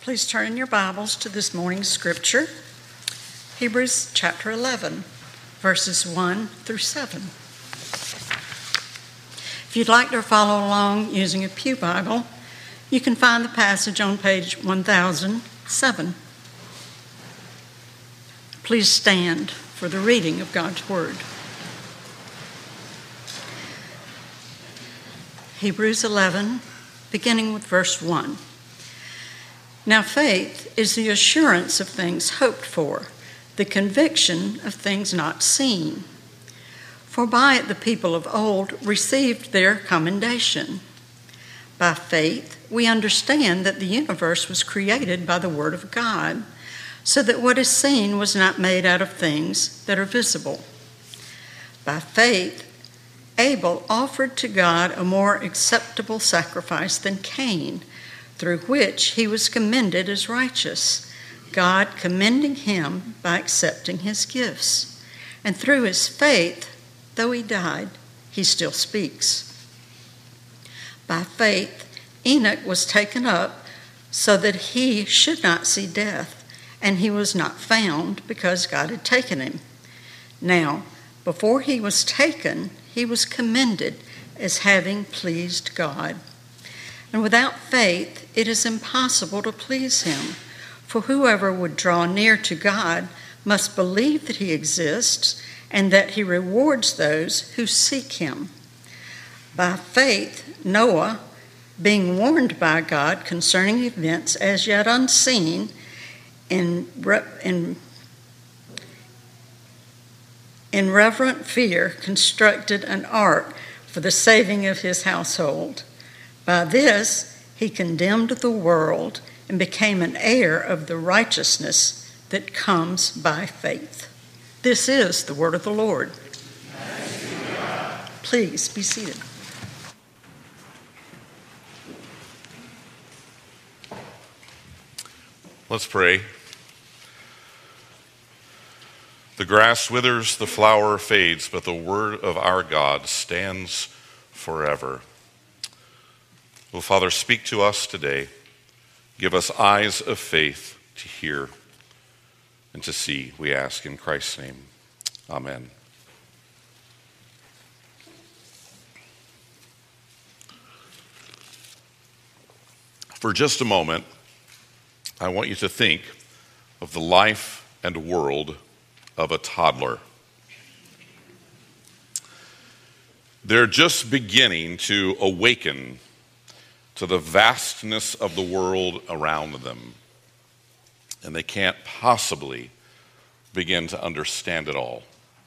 Please turn in your Bibles to this morning's scripture, Hebrews chapter 11, verses 1 through 7. If you'd like to follow along using a pew Bible, you can find the passage on page 1007. Please stand for the reading of God's Word. Hebrews 11, beginning with verse 1. Now faith is the assurance of things hoped for, the conviction of things not seen. For by it the people of old received their commendation. By faith we understand that the universe was created by the word of God, so that what is seen was not made out of things that are visible. By faith Abel offered to God a more acceptable sacrifice than Cain, through which he was commended as righteous, God commending him by accepting his gifts. And through his faith, though he died, he still speaks. By faith, Enoch was taken up so that he should not see death, and he was not found because God had taken him. Now, before he was taken, he was commended as having pleased God. And without faith, it is impossible to please him. For whoever would draw near to God must believe that he exists and that he rewards those who seek him. By faith, Noah, being warned by God concerning events as yet unseen, in reverent fear, constructed an ark for the saving of his household. By this, he condemned the world and became an heir of the righteousness that comes by faith. This is the word of the Lord. Please be seated. Let's pray. The grass withers, the flower fades, but the word of our God stands forever. Well, Father, speak to us today. Give us eyes of faith to hear and to see, we ask in Christ's name. Amen. For just a moment, I want you to think of the life and world of a toddler. They're just beginning to awaken to the vastness of the world around them, and they can't possibly begin to understand it all.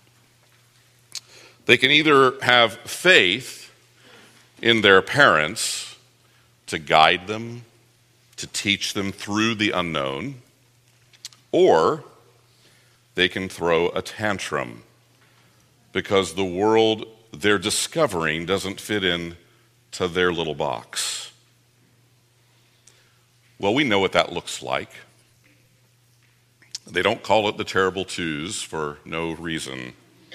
They can either have faith in their parents to guide them, to teach them through the unknown, or they can throw a tantrum because the world they're discovering doesn't fit in to their little box. Well, we know what that looks like. They don't call it the terrible twos for no reason.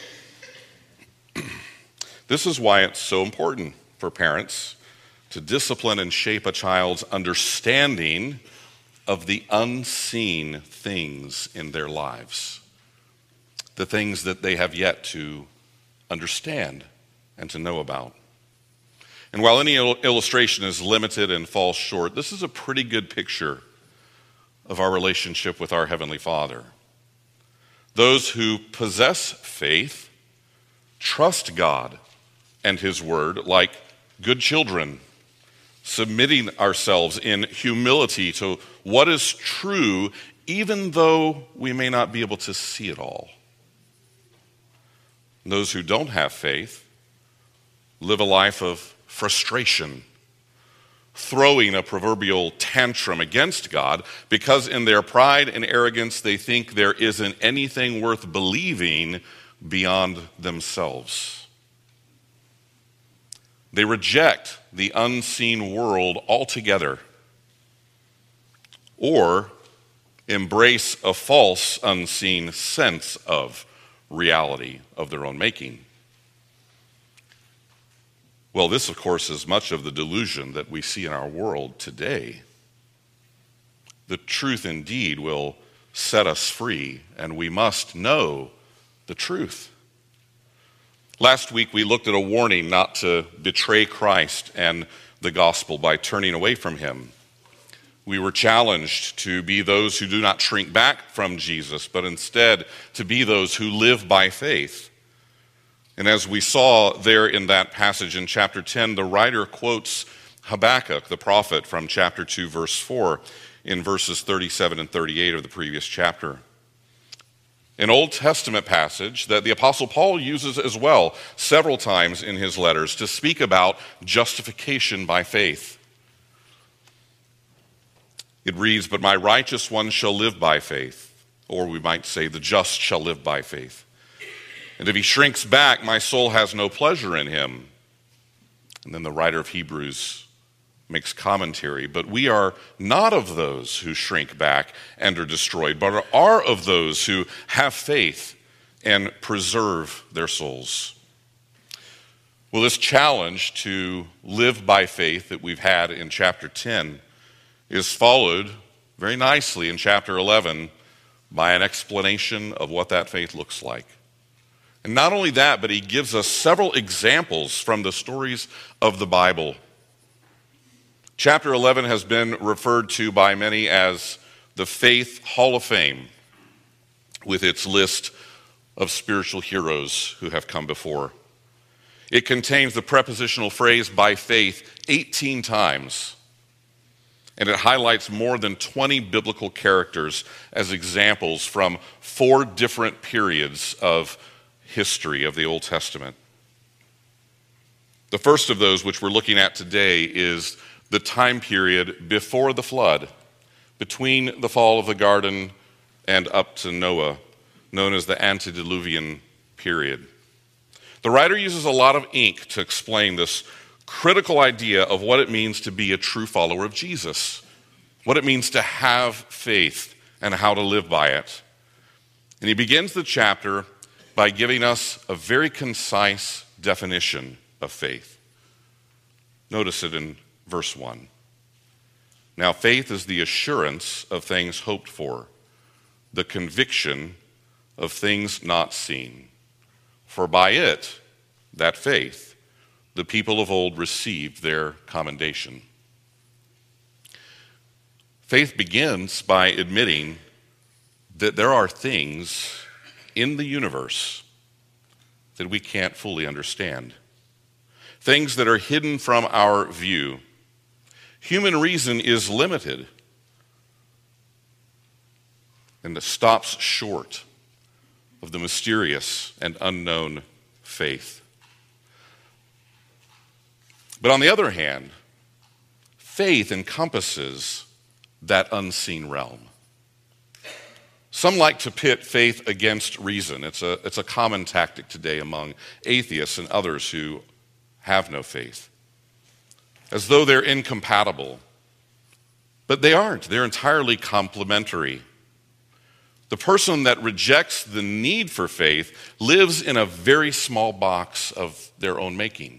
This is why it's so important for parents to discipline and shape a child's understanding of the unseen things in their lives, the things that they have yet to understand and to know about. And while any illustration is limited and falls short, this is a pretty good picture of our relationship with our Heavenly Father. Those who possess faith trust God and His Word like good children, submitting ourselves in humility to what is true, even though we may not be able to see it all. Those who don't have faith live a life of frustration, throwing a proverbial tantrum against God because in their pride and arrogance they think there isn't anything worth believing beyond themselves. They reject the unseen world altogether or embrace a false unseen sense of reality of their own making. Well, this, of course, is much of the delusion that we see in our world today. the truth indeed will set us free, and we must know the truth. Last week we looked at a warning not to betray Christ and the gospel by turning away from him. We were challenged to be those who do not shrink back from Jesus, but instead to be those who live by faith. And as we saw there in that passage in chapter 10, the writer quotes Habakkuk, the prophet, from chapter 2, verse 4, in verses 37 and 38 of the previous chapter. An Old Testament passage that the Apostle Paul uses as well several times in his letters to speak about justification by faith. It reads, "But my righteous one shall live by faith," or we might say, "the just shall live by faith. And if he shrinks back, my soul has no pleasure in him." And then the writer of Hebrews makes commentary, "But we are not of those who shrink back and are destroyed, but are of those who have faith and preserve their souls." Well, this challenge to live by faith that we've had in chapter 10 is followed very nicely in chapter 11 by an explanation of what that faith looks like. And not only that, but he gives us several examples from the stories of the Bible. Chapter 11 has been referred to by many as the Faith Hall of Fame, with its list of spiritual heroes who have come before. It contains the prepositional phrase "by faith" 18 times, and it highlights more than 20 biblical characters as examples from 4 different periods of history of the Old Testament. The first of those, which we're looking at today, is the time period before the flood, between the fall of the garden and up to Noah, known as the antediluvian period. The writer uses a lot of ink to explain this critical idea of what it means to be a true follower of Jesus, what it means to have faith and how to live by it. And he begins the chapter by giving us a very concise definition of faith. Notice it in verse 1. "Now faith is the assurance of things hoped for, the conviction of things not seen. For by it," that faith, "the people of old received their commendation." Faith begins by admitting that there are things in the universe that we can't fully understand, things that are hidden from our view. Human reason is limited and it stops short of the mysterious and unknown faith. But on the other hand, faith encompasses that unseen realm. Some like to pit faith against reason. It's a common tactic today among atheists and others who have no faith, as though they're incompatible. But they aren't. They're entirely complementary. The person that rejects the need for faith lives in a very small box of their own making.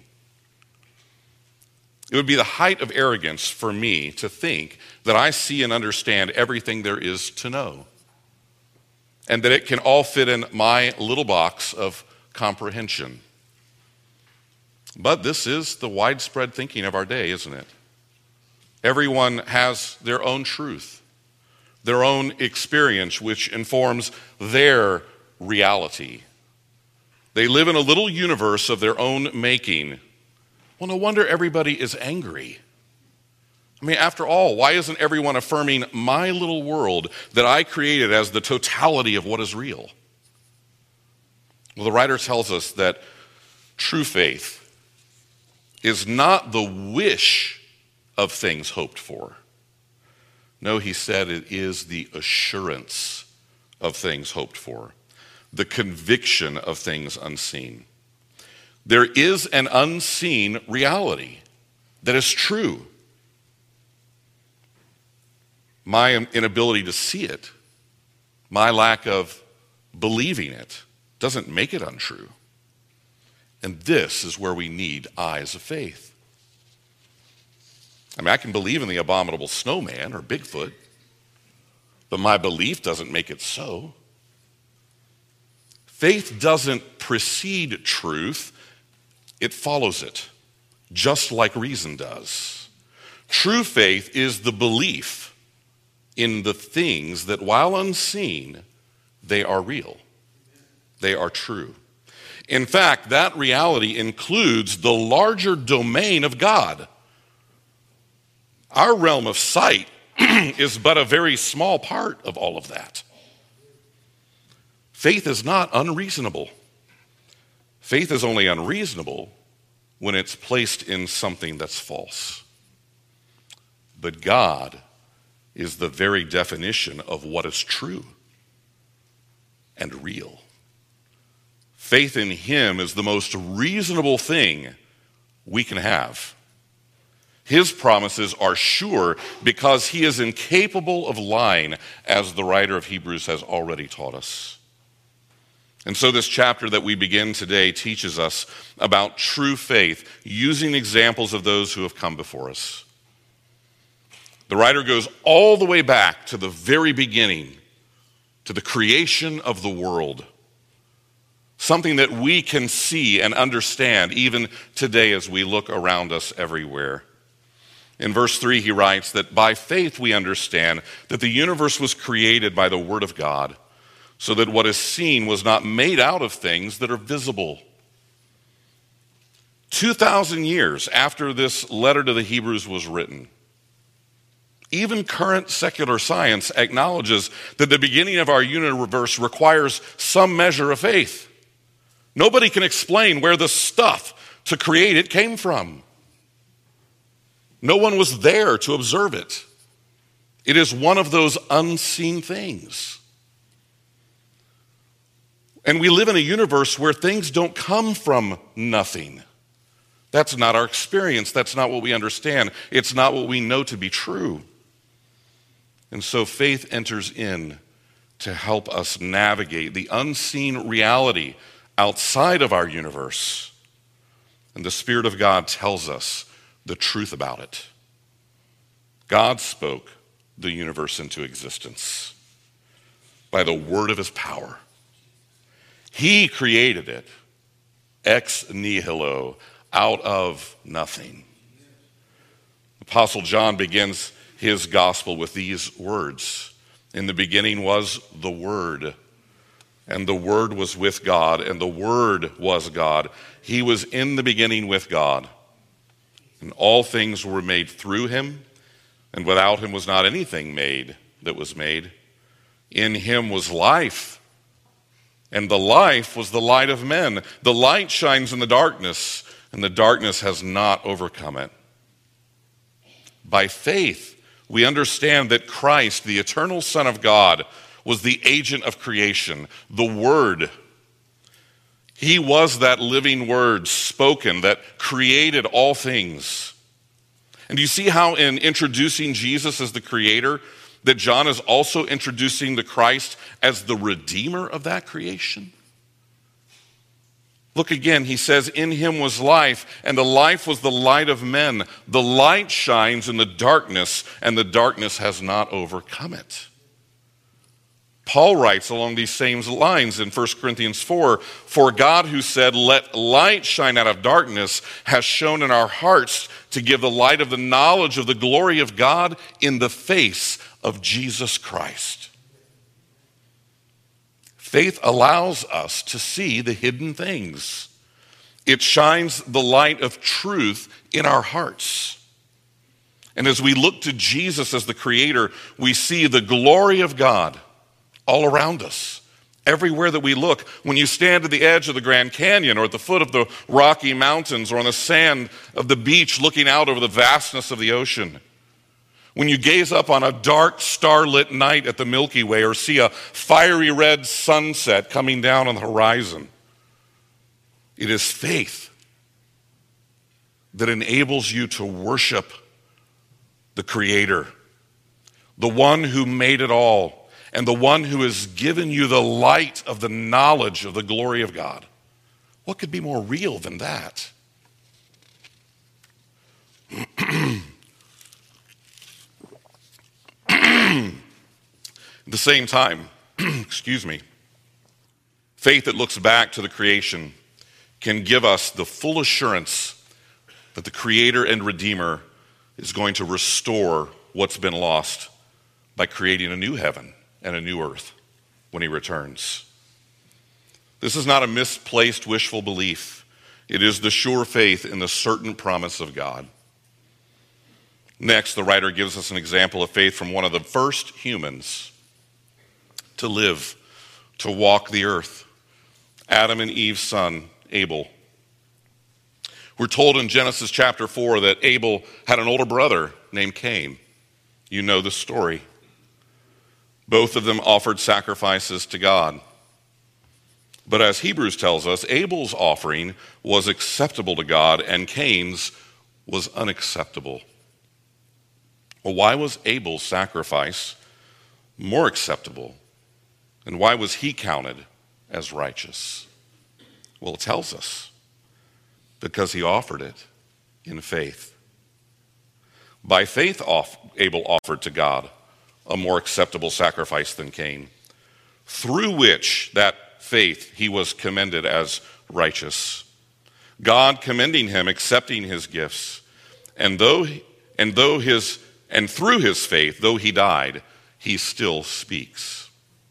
It would be the height of arrogance for me to think that I see and understand everything there is to know, and that it can all fit in my little box of comprehension. But this is the widespread thinking of our day, isn't it? Everyone has their own truth, their own experience, which informs their reality. They live in a little universe of their own making. Well, no wonder everybody is angry. I mean, after all, why isn't everyone affirming my little world that I created as the totality of what is real? Well, the writer tells us that true faith is not the wish of things hoped for. No, he said it is the assurance of things hoped for, the conviction of things unseen. There is an unseen reality that is true. My inability to see it, my lack of believing it, doesn't make it untrue. And this is where we need eyes of faith. I mean, I can believe in the abominable snowman or Bigfoot, but my belief doesn't make it so. Faith doesn't precede truth, it follows it, just like reason does. True faith is the belief in the things that, while unseen, they are real. They are true. In fact, that reality includes the larger domain of God. Our realm of sight is but a very small part of all of that. Faith is not unreasonable. Faith is only unreasonable when it's placed in something that's false. But God is the very definition of what is true and real. Faith in him is the most reasonable thing we can have. His promises are sure because he is incapable of lying, as the writer of Hebrews has already taught us. And so this chapter that we begin today teaches us about true faith, using examples of those who have come before us. The writer goes all the way back to the very beginning, to the creation of the world. Something that we can see and understand even today as we look around us everywhere. In verse 3, he writes that by faith we understand that the universe was created by the word of God, so that what is seen was not made out of things that are visible. 2,000 years after this letter to the Hebrews was written, even current secular science acknowledges that the beginning of our universe requires some measure of faith. Nobody can explain where the stuff to create it came from. No one was there to observe it. It is one of those unseen things. And we live in a universe where things don't come from nothing. That's not our experience. That's not what we understand. It's not what we know to be true. And so faith enters in to help us navigate the unseen reality outside of our universe. And the Spirit of God tells us the truth about it. God spoke the universe into existence by the word of his power. He created it ex nihilo, out of nothing. Apostle John begins his gospel with these words. In the beginning was the Word, and the Word was with God, and the Word was God. He was in the beginning with God. And all things were made through him, and without him was not anything made that was made. In him was life, and the life was the light of men. The light shines in the darkness, and the darkness has not overcome it. By faith, we understand that Christ, the eternal Son of God, was the agent of creation, the Word. He was that living Word spoken that created all things. And do you see how in introducing Jesus as the Creator, that John is also introducing the Christ as the Redeemer of that creation? Look again, he says, in him was life, and the life was the light of men. The light shines in the darkness, and the darkness has not overcome it. Paul writes along these same lines in 1 Corinthians 4, for God who said, let light shine out of darkness, has shone in our hearts to give the light of the knowledge of the glory of God in the face of Jesus Christ. Faith allows us to see the hidden things. It shines the light of truth in our hearts. And as we look to Jesus as the Creator, we see the glory of God all around us, everywhere that we look. When you stand at the edge of the Grand Canyon or at the foot of the Rocky Mountains or on the sand of the beach looking out over the vastness of the ocean, when you gaze up on a dark, starlit night at the Milky Way or see a fiery red sunset coming down on the horizon, it is faith that enables you to worship the Creator, the one who made it all, and the one who has given you the light of the knowledge of the glory of God. What could be more real than that? At the same time, faith that looks back to the creation can give us the full assurance that the Creator and Redeemer is going to restore what's been lost by creating a new heaven and a new earth when he returns. This is not a misplaced wishful belief. It is the sure faith in the certain promise of God. Next, the writer gives us an example of faith from one of the first humans to live, to walk the earth, Adam and Eve's son, Abel. We're told in Genesis chapter 4 that Abel had an older brother named Cain. You know the story. Both of them offered sacrifices to God. But as Hebrews tells us, Abel's offering was acceptable to God and Cain's was unacceptable. Well, why was Abel's sacrifice more acceptable? And why was he counted as righteous? Well, it tells us. Because he offered it in faith. By faith, Abel offered to God a more acceptable sacrifice than Cain, through which that faith he was commended as righteous. God commending him, accepting his gifts, and through his faith, though he died, he still speaks.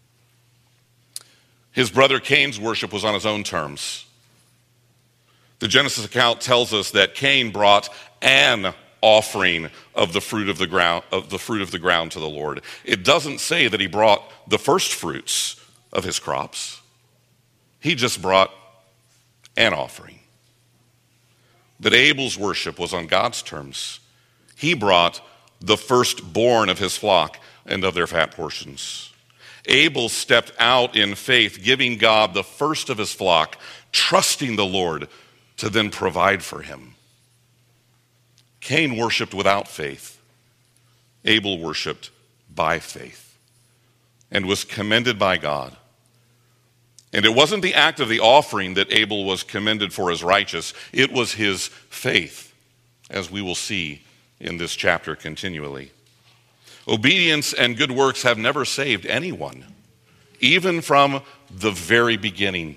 His brother Cain's worship was on his own terms. The Genesis account tells us that Cain brought an offering of the fruit of the ground to the Lord. It doesn't say that he brought the first fruits of his crops. He just brought an offering. But Abel's worship was on God's terms. He brought the firstborn of his flock and of their fat portions. Abel stepped out in faith, giving God the first of his flock, trusting the Lord to then provide for him. Cain worshiped without faith. Abel worshiped by faith and was commended by God. And it wasn't the act of the offering that Abel was commended for as righteous. It was his faith, as we will see in this chapter continually. Obedience and good works have never saved anyone, even from the very beginning.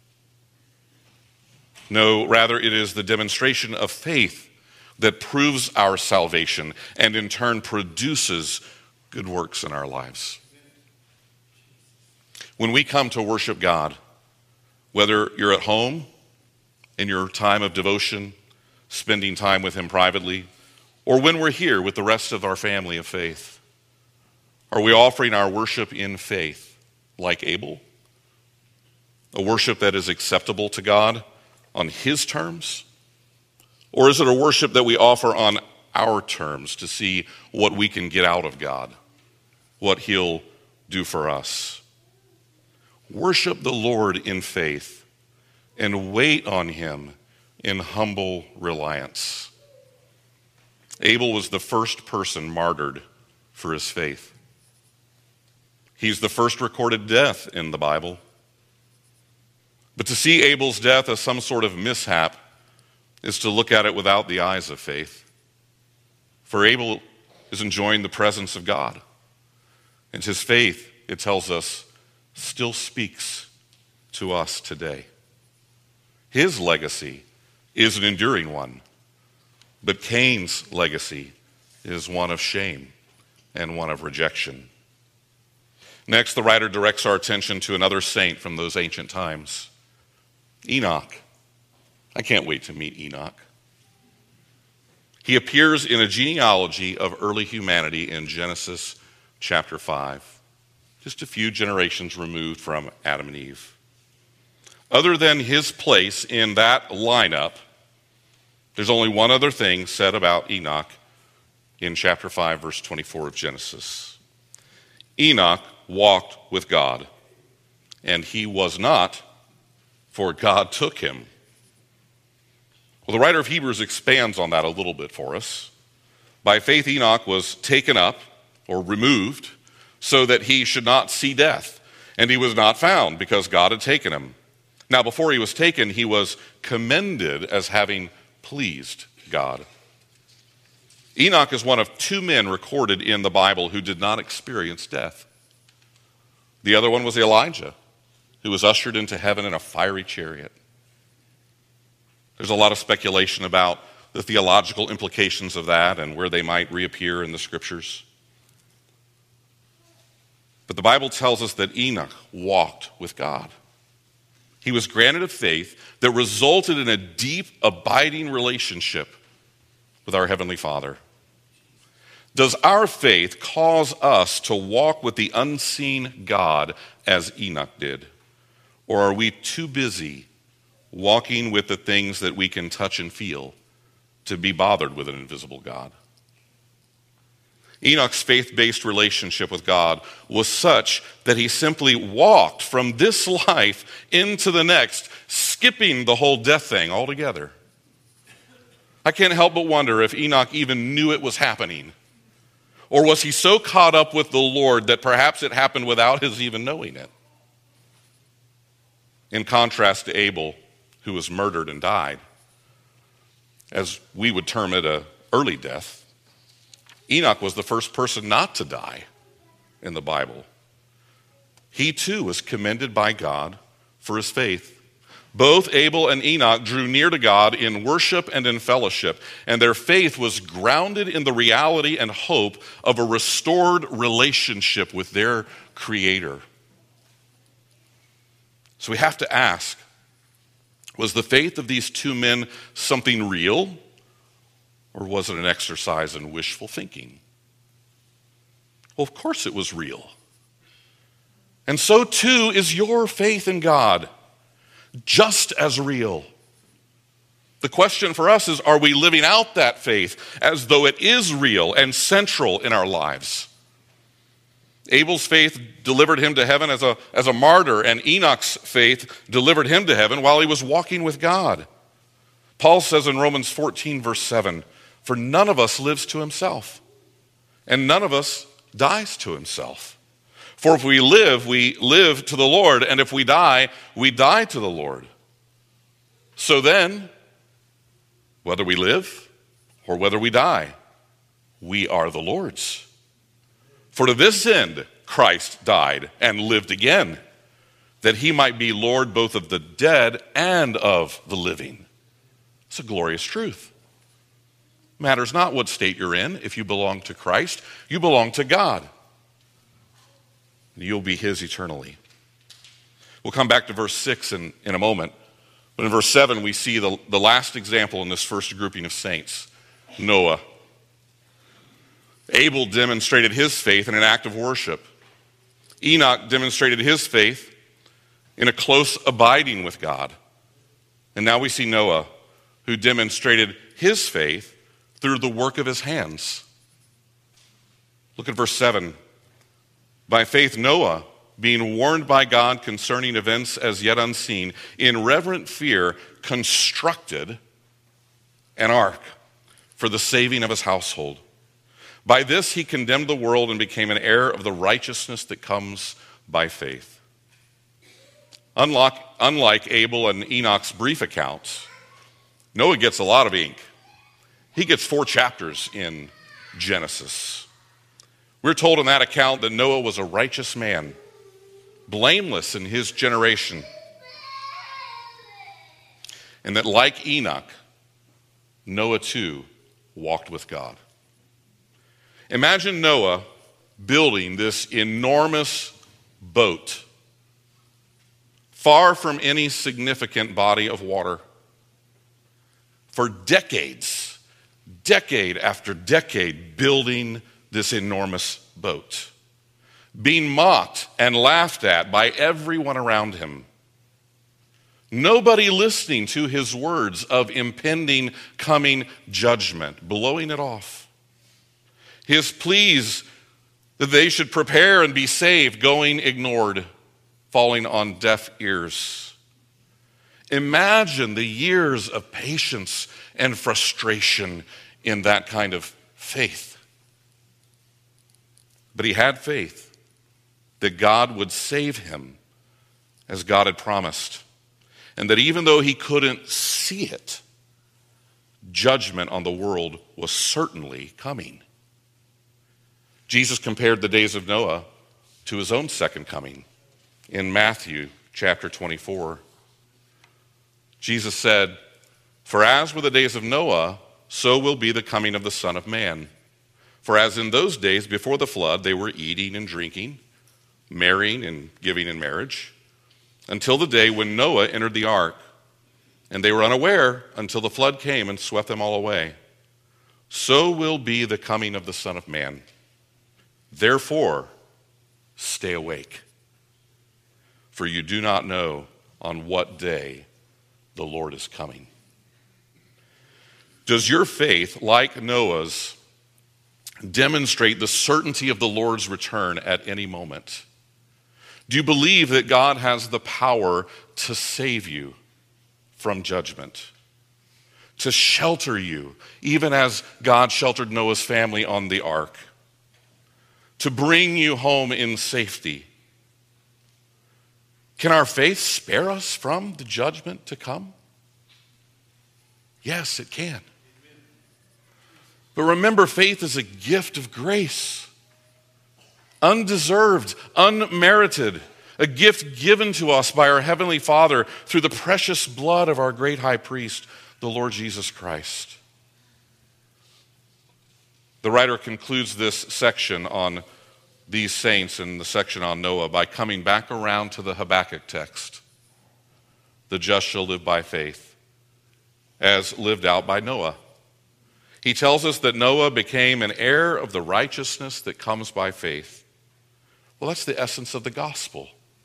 No, rather it is the demonstration of faith that proves our salvation and in turn produces good works in our lives. When we come to worship God, whether you're at home, in your time of devotion, spending time with him privately, or when we're here with the rest of our family of faith, are we offering our worship in faith like Abel? A worship that is acceptable to God on his terms? Or is it a worship that we offer on our terms to see what we can get out of God, what he'll do for us? Worship the Lord in faith and wait on him in humble reliance. Abel was the first person martyred for his faith. He's the first recorded death in the Bible. But to see Abel's death as some sort of mishap is to look at it without the eyes of faith. For Abel is enjoying the presence of God. And his faith, it tells us, still speaks to us today. His legacy is an enduring one, but Cain's legacy is one of shame and one of rejection. Next, the writer directs our attention to another saint from those ancient times, Enoch. I can't wait to meet Enoch. He appears in a genealogy of early humanity in Genesis chapter 5, just a few generations removed from Adam and Eve. Other than his place in that lineup, there's only one other thing said about Enoch in chapter 5, verse 24 of Genesis. Enoch walked with God, and he was not, for God took him. Well, the writer of Hebrews expands on that a little bit for us. By faith, Enoch was taken up or removed so that he should not see death, and he was not found because God had taken him. Now, before he was taken, he was commended as having pleased God. Enoch is one of two men recorded in the Bible who did not experience death. The other one was Elijah, who was ushered into heaven in a fiery chariot. There's a lot of speculation about the theological implications of that and where they might reappear in the scriptures. But the Bible tells us that Enoch walked with God. He was granted a faith that resulted in a deep, abiding relationship with our Heavenly Father. Does our faith cause us to walk with the unseen God as Enoch did? Or are we too busy walking with the things that we can touch and feel to be bothered with an invisible God? Enoch's faith-based relationship with God was such that he simply walked from this life into the next, skipping the whole death thing altogether. I can't help but wonder if Enoch even knew it was happening. Or was he so caught up with the Lord that perhaps it happened without his even knowing it? In contrast to Abel, who was murdered and died, as we would term it, an early death, Enoch was the first person not to die in the Bible. He too was commended by God for his faith. Both Abel and Enoch drew near to God in worship and in fellowship, and their faith was grounded in the reality and hope of a restored relationship with their Creator. So we have to ask, was the faith of these two men something real, or was it an exercise in wishful thinking? Well, of course it was real. And so too is your faith in God, just as real. The question for us is, are we living out that faith as though it is real and central in our lives? Abel's faith delivered him to heaven as a martyr, and Enoch's faith delivered him to heaven while he was walking with God. Paul says in Romans 14, verse 7, "For none of us lives to himself, and none of us dies to himself. For if we live to the Lord, and if we die to the Lord. So then, whether we live or whether we die, we are the Lord's. For to this end Christ died and lived again, that he might be Lord both of the dead and of the living." It's a glorious truth. Matters not what state you're in. If you belong to Christ, you belong to God. You'll be his eternally. We'll come back to verse 6 in a moment. But in verse 7, we see the last example in this first grouping of saints, Noah. Abel demonstrated his faith in an act of worship. Enoch demonstrated his faith in a close abiding with God. And now we see Noah, who demonstrated his faith through the work of his hands. Look at verse 7. By faith Noah, being warned by God concerning events as yet unseen, in reverent fear constructed an ark for the saving of his household. By this he condemned the world and became an heir of the righteousness that comes by faith. Unlike Abel and Enoch's brief accounts, Noah gets a lot of ink. He gets 4 chapters in Genesis. We're told in that account that Noah was a righteous man, blameless in his generation, and that like Enoch, Noah too walked with God. Imagine Noah building this enormous boat far from any significant body of water for decades, decade after decade, building this enormous boat, being mocked and laughed at by everyone around him. Nobody listening to his words of impending coming judgment, blowing it off. His pleas that they should prepare and be saved going ignored, falling on deaf ears. Imagine the years of patience and frustration in that kind of faith. But he had faith that God would save him as God had promised, and that even though he couldn't see it, judgment on the world was certainly coming. Jesus compared the days of Noah to his own second coming in Matthew chapter 24. Jesus said, "For as were the days of Noah, so will be the coming of the Son of Man. For as in those days before the flood, they were eating and drinking, marrying and giving in marriage, until the day when Noah entered the ark. And they were unaware until the flood came and swept them all away. So will be the coming of the Son of Man. Therefore, stay awake, for you do not know on what day the Lord is coming." Does your faith, like Noah's, demonstrate the certainty of the Lord's return at any moment? Do you believe that God has the power to save you from judgment, to shelter you, even as God sheltered Noah's family on the ark, to bring you home in safety? Can our faith spare us from the judgment to come? Yes, it can. But remember, faith is a gift of grace, undeserved, unmerited, a gift given to us by our Heavenly Father through the precious blood of our great high priest, the Lord Jesus Christ. The writer concludes this section on these saints and the section on Noah by coming back around to the Habakkuk text. The just shall live by faith, as lived out by Noah. He tells us that Noah became an heir of the righteousness that comes by faith. Well, that's the essence of the gospel.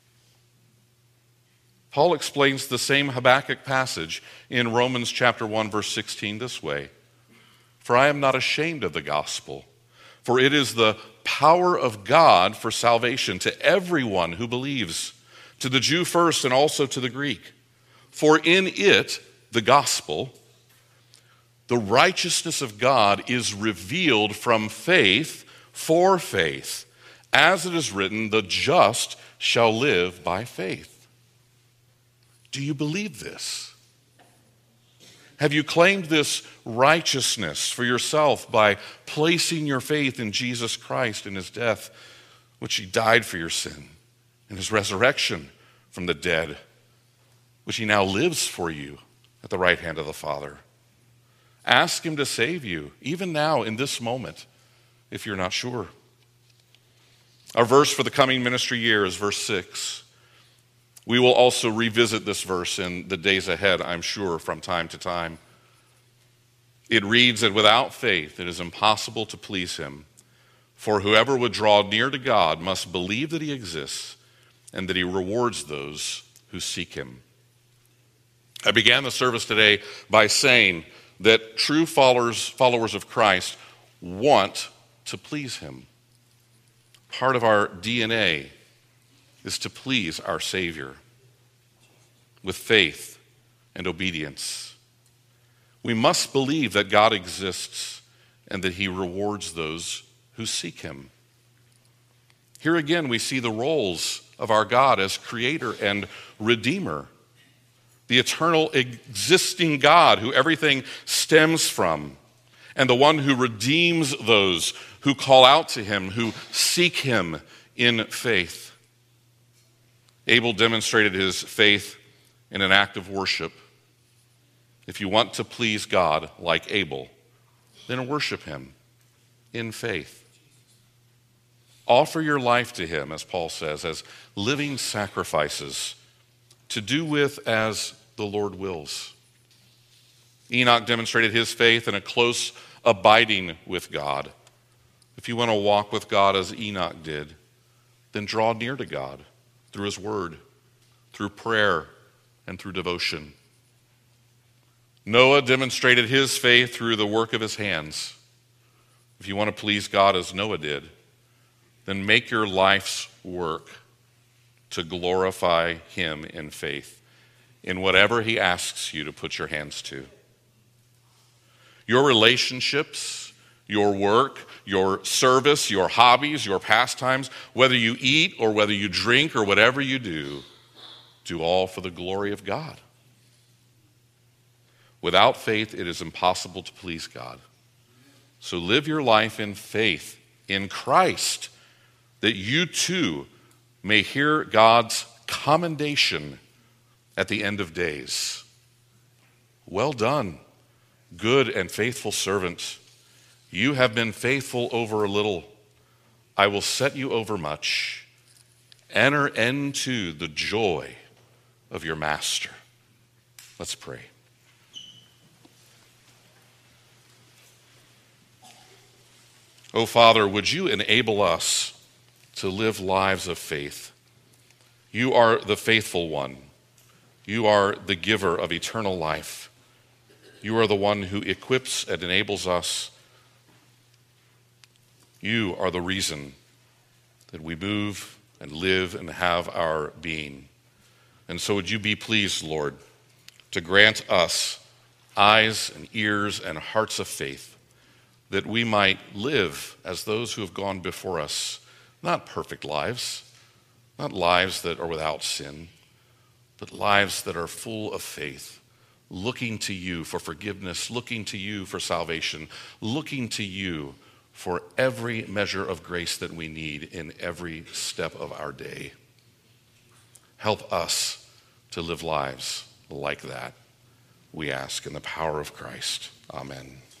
Paul explains the same Habakkuk passage in Romans chapter 1, verse 16 this way: "For I am not ashamed of the gospel, for it is the power of God for salvation to everyone who believes, to the Jew first and also to the Greek. For in it, the gospel, the righteousness of God is revealed from faith for faith. As it is written, the just shall live by faith." Do you believe this? Have you claimed this righteousness for yourself by placing your faith in Jesus Christ and his death, which he died for your sin, and his resurrection from the dead, which he now lives for you at the right hand of the Father? Ask him to save you, even now in this moment, if you're not sure. Our verse for the coming ministry year is verse 6. We will also revisit this verse in the days ahead, I'm sure, from time to time. It reads that without faith it is impossible to please him. For whoever would draw near to God must believe that he exists and that he rewards those who seek him. I began the service today by saying that true followers of Christ want to please him. Part of our DNA is to please our Savior with faith and obedience. We must believe that God exists and that he rewards those who seek him. Here again, we see the roles of our God as creator and redeemer, the eternal existing God who everything stems from, and the one who redeems those who call out to him, who seek him in faith. Abel demonstrated his faith in an act of worship. If you want to please God like Abel, then worship him in faith. Offer your life to him, as Paul says, as living sacrifices, to do with as the Lord wills. Enoch demonstrated his faith in a close abiding with God. If you want to walk with God as Enoch did, then draw near to God through his word, through prayer, and through devotion. Noah demonstrated his faith through the work of his hands. If you want to please God as Noah did, then make your life's work to glorify him in faith in whatever he asks you to put your hands to. Your relationships, your work, your service, your hobbies, your pastimes, whether you eat or whether you drink or whatever you do all for the glory of God. Without faith, it is impossible to please God. So live your life in faith in Christ, that you too may hear God's commendation at the end of days. Well done, good and faithful servant. You have been faithful over a little. I will set you over much. Enter into the joy of your master. Let's pray. Oh, Father, would you enable us to live lives of faith? You are the faithful one. You are the giver of eternal life. You are the one who equips and enables us. You are the reason that we move and live and have our being. And so would you be pleased, Lord, to grant us eyes and ears and hearts of faith, that we might live as those who have gone before us, not perfect lives, not lives that are without sin, but lives that are full of faith, looking to you for forgiveness, looking to you for salvation, looking to you for every measure of grace that we need in every step of our day. Help us to live lives like that, we ask in the power of Christ. Amen.